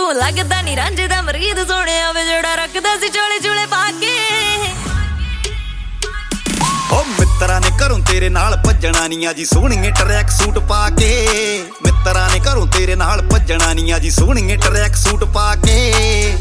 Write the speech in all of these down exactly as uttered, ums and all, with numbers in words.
ਤੂੰ ਲੱਗਦਾ ਨੀ ਰਾਂਝੇ ਦਾ ਮਰੀਦ ਸੋਹਣਿਆ ਵੇ ਜਿਹੜਾ ਰੱਖਦਾ ਸੀ ਚੋਲੇ ਚੂਲੇ ਪਾ ਕੇ। ਓ ਮਿੱਤਰਾਂ ਨੇ ਘਰੋਂ ਤੇਰੇ ਨਾਲ ਭੱਜਣਾ ਨੀ ਆ ਜੀ ਸੋਹਣੀਏ ਟਰੈਕ ਸੂਟ ਪਾ ਕੇ। ਮਿੱਤਰਾਂ ਨੇ ਘਰੋਂ ਤੇਰੇ ਨਾਲ ਭੱਜਣਾ ਨੀ ਆ ਜੀ ਸੋਹਣੀਏ ਟਰੈਕ ਸੂਟ ਪਾ ਕੇ।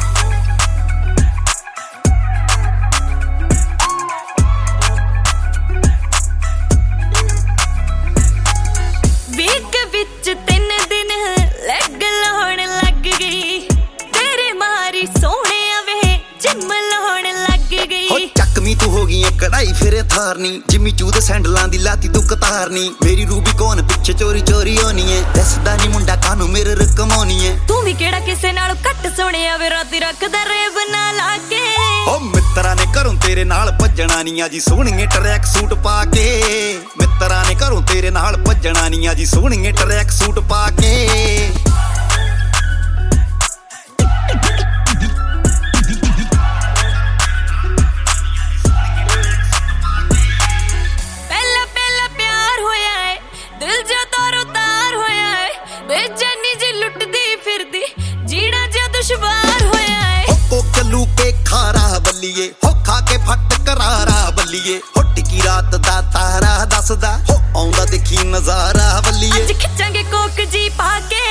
ਵੀਕ ਵਿੱਚ ਤਿੰਨ ਦਿਨ ਲੈਗ ਲਾਉਣ ਲੱਗ ਗਈ ਤੇਰੇ ਮਾਰੀ ਸੋਹਣਿਆ ਵੇ ਜਿੰਮ ਲਾਉਣ ਲੱਗ ਗਈ। ਹੋ ਚੱਕਵੀਂ ਤੂੰ ਹੋ ਗਈ ਏ ਕਢਾਈ ਫਿਰੇ ਥਾਰਨੀ ਜਿੰਮੀ ਚੂ ਦੇ ਸੈਂਡਲਾਂ ਦੀ ਲਾਤੀ ਤੂੰ ਕਤਾਰਨੀ। ਮੇਰੀ ਰੂਬੀ ਕੌਣ ਪਿੱਛੇ ਚੋਰੀ ਚੋਰੀ ਹੋਣੀ ਏ ਦੱਸਦਾ ਨੀ ਮੁੰਡਾ ਕਾਨੂੰ ਮੇਰੇ ਰਕਮਾਉਣੀ ਏ। ਤੂੰ ਵੀ ਕਿਹੜਾ ਕਿਸੇ ਨਾਲੋਂ ਘੱਟ ਸੋਹਣਿਆ ਵੇ ਰਾਤੀ ਰੱਖਦਾ ਰੇਬ ਨਾ ਲਾ ਕੇ। ਓ ਮਿੱਤਰਾਂ ਨੇ ਘਰੋਂ ਤੇਰੇ ਨਾਲ ਭੱਜਣਾ ਨੀ ਆ ਜੀ ਸੋਹਣੀਏ ਟਰੈਕ ਸੂਟ ਪਾ ਕੇ। ਮਿੱਤਰਾਂ ਨੇ ਘਰੋਂ ਤੇਰੇ ਨਾਲ ਭੱਜਣਾ ਨੀ ਆ ਜੀ ਸੋਹਣੀਏ ਟਰੈਕ ਸੂਟ ਪਾ ਕੇ। ਪਹਿਲਾ ਪਹਿਲਾ ਪਿਆਰ ਹੋਇਆ ਏ ਦਿਲ ਜੋ ਤਾਰੋ ਤਾਰ ਹੋਇਆ ਏ ਬੇਚੈਨੀ ਜੀ ਲੁੱਟਦੀ ਫਿਰਦੀ ਜੀਣਾ ਜੋ ਦੁਸ਼ਵਾਰ ਹੋਇਆ ਏ। ਹੋ ਕੋਕਲੂ ਕੇ ਖਾਰਾ ਬੱਲੀਏ ਹੋ ਖਾ ਕੇ ਫੱਟ ਕਰਾਰਾ ਬੱਲੀਏ ਹੋ ਟਿੱਕੀ ਰਾਤ ਦਾ ਤਾਰਾ ਦੱਸਦਾ ਹੋ ਆਉਂਦਾ ਦੇਖੀ ਨਜ਼ਾਰਾ ਬੱਲੀਏ। ਅੱਜ ਖਿੱਚਾਂਗੇ ਕੋਕ ਜੀ ਪਾ ਕੇ।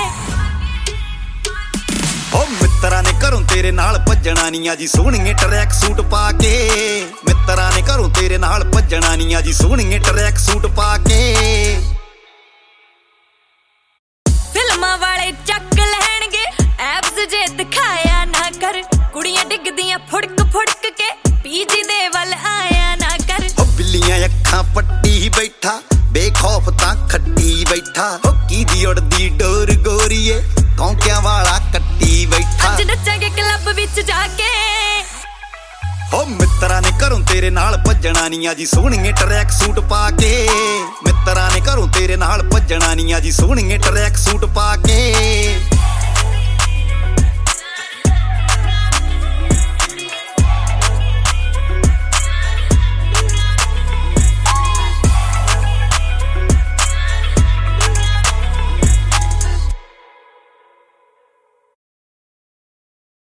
ਓ ਮਿੱਤਰਾਂ ਨੇ ਘਰੋਂ ਤੇਰੇ ਨਾਲ ਭੱਜਣਾ ਨੀ ਆ ਜੀ ਸੋਹਣੀਏ ਟਰੈਕ ਸੂਟ ਪਾ ਕੇ। ਮਿੱਤਰਾਂ ਨੇ ਘਰੋਂ ਤੇਰੇ ਨਾਲ ਭੱਜਣਾ ਨੀ ਆ ਜੀ ਸੋਹਣੀਏ ਟਰੈਕ ਸੂਟ ਪਾ ਕੇ। ਫਿਲਮਾਂ ਵਾਲੇ ਚੱਕ ਲੈਣਗੇ ਐਬਸ ਜੇ ਦਿਖਾਇਆ ਨਾ ਕਰ ਕੁੜੀਆਂ ਡਿੱਗਦੀਆਂ ਫੁੜਕ ਫੁੜਕ ਕੇ ਪੀਜੀ ਦੇ ਵੱਲ ਆਇਆ ਨਾ ਕਰ। ਓ ਬਿੱਲੀਆਂ ਅੱਖਾਂ ਪੱਟੀ ਬੈਠਾ ਬੇਖੌਫ ਤਾਂ ਖੱਟੀ ਬੈਠਾ ਹੋ ਕੀ ਦੀ ਉੜਦੀ ਡੋਰ ਗੋਰੀਏ ਕੌਂਕਿਆਂ ਵਾਲਾ ਕੱਟੀ ਬੈਠਾ। ਅੱਜ ਨੱਚਾਂਗੇ ਕਲੱਬ ਵਿੱਚ ਜਾ ਕੇ। ਓ ਮਿੱਤਰਾਂ ਨੇ ਘਰੋਂ ਤੇਰੇ ਨਾਲ ਭੱਜਣਾ ਨੀ ਆ ਜੀ ਸੋਹਣੀਏ ਟਰੈਕ ਸੂਟ ਪਾ ਕੇ। ਮਿੱਤਰਾਂ ਨੇ ਘਰੋਂ ਤੇਰੇ ਨਾਲ ਭੱਜਣਾ ਨੀ ਆ ਜੀ ਸੋਹਣੀਏ ਟਰੈਕ ਸੂਟ ਪਾ ਕੇ।